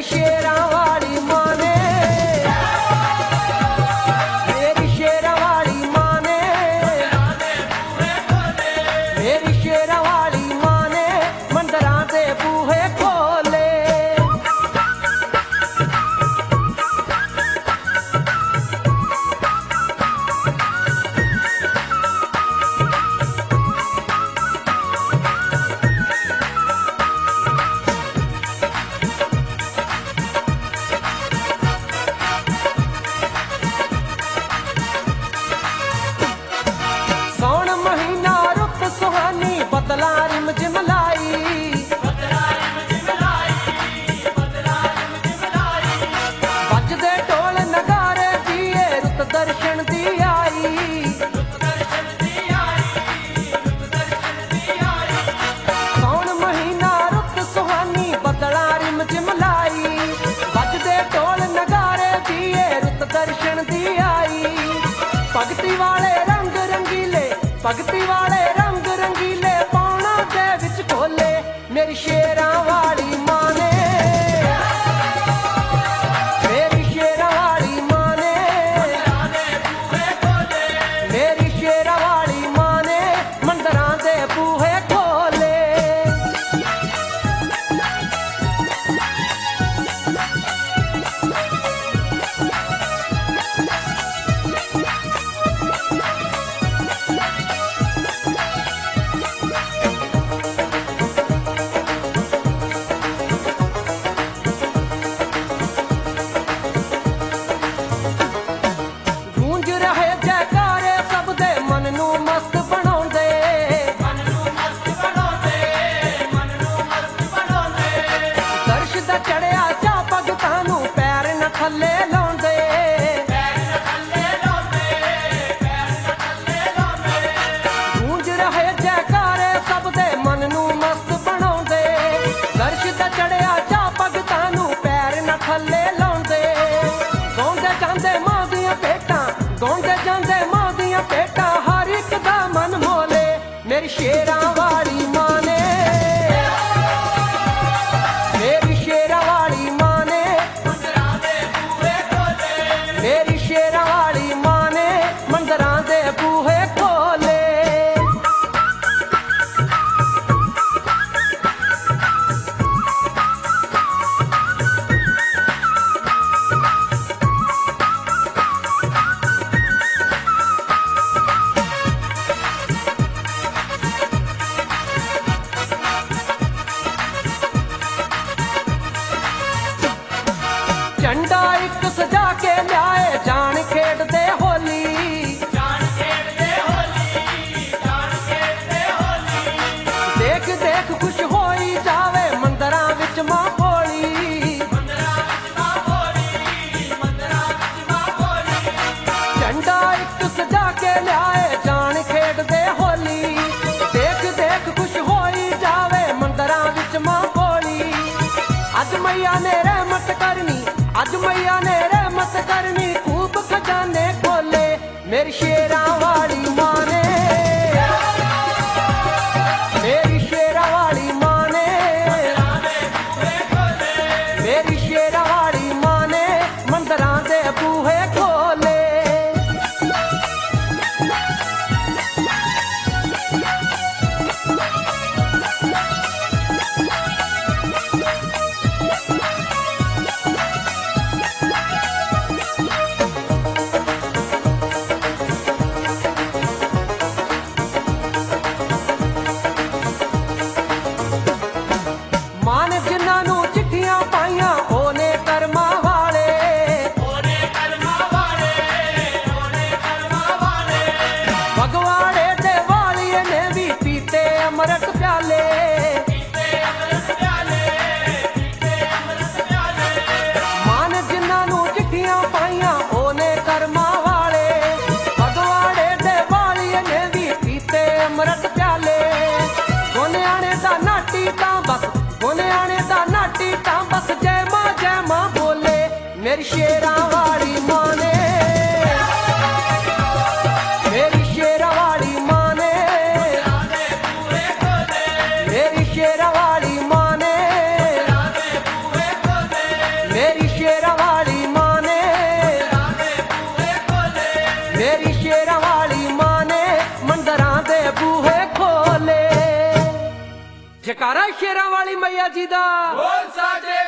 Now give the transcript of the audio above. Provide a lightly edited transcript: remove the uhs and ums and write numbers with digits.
शेरां वाली मां ने, मेरी शेरां वाली मां ने, मेरी शेरां वाली मां ने मंदिरां दे बूहे खोले। सौण महीना रुत सुहानी बदला रिम जिम लाई, बजदे ढोल नगारे दिए रुत दर्शन दी आई। सौण महीना रुत सुहानी बदला रिम जिम लाई, बजदे ढोल नगारे दिए रुत दर्शन दी आई। भगती वाले रंग रंगीले, भगती वाले रंग रंगीले पाउणा दे विच खोले। मेरी शेरां वाली मां ने, मेरी शेरां वाली मां ने, मेरी शेरां वाली मां ने मंदिरां दे बूहे खोले। गूंज रहे जयकारे सब दे मन नू मस्त बनाउंदे, दर्श दा चढ़िया चा भगतां नू पैर न थल्ले लाउंदे। गूंज रहे जयकारे सब दे मन नू मस्त बनाउंदे, दर्श दा चढ़िया चा भगतां नू पैर न थल्ले लाउंदे। गाउंदे जांदे मां दियां भेटां, गाउंदे जांदे मां दियां भेटां हर एक दा मन मोले। मेरी शेरां वाली मां ने, मेरी शेरां वाली मां ने, मेरी शेरां वाली मां ने मंदिरां दे बूहे खोले। झंडा एक सजा के लियाए जान खेडदे होली, देख देख खुश होई जावे मंदिरां विच मां भोली। झंडा एक सजा के लियाए जान खेडदे होली, देख देख खुश होई जावे मंदिरां विच मां भोली। अज मैया ने रहमत करनी, अज मैया ने रहमत करनी खूब खजाने खोले। मेरी शेरां वाली मां ने, मेरी शेरां वाली मां ने, मेरी शेरां वाली मां ने मंदिरां दे बूहे खोले। मां ने जिन्हां नू चिट्ठियां पाइयां ओने करमां वाले, भगवाड़े दे वालिए ने भी पीते अमृत प्याले। मां ने जिन्हां नू चिट्ठियां पाइयां ओने करमां वाले, भगवाड़े दे वालिए ने भी पीते अमृत प्याले। गोनियाने दा नाटी तां बस, गोनियाने दा नाटी तां बस जय मां बोले। मेरी शेरां वाली मां ने, मेरी शेरां वाली मां ने, मेरी शेरां वाली मां ने ਜਕਾਰਾ ਸ਼ੇਰਾਂ ਵਾਲੀ ਮਈਆ ਜੀ ਦਾ ਬੋਲ ਸਾਚੇ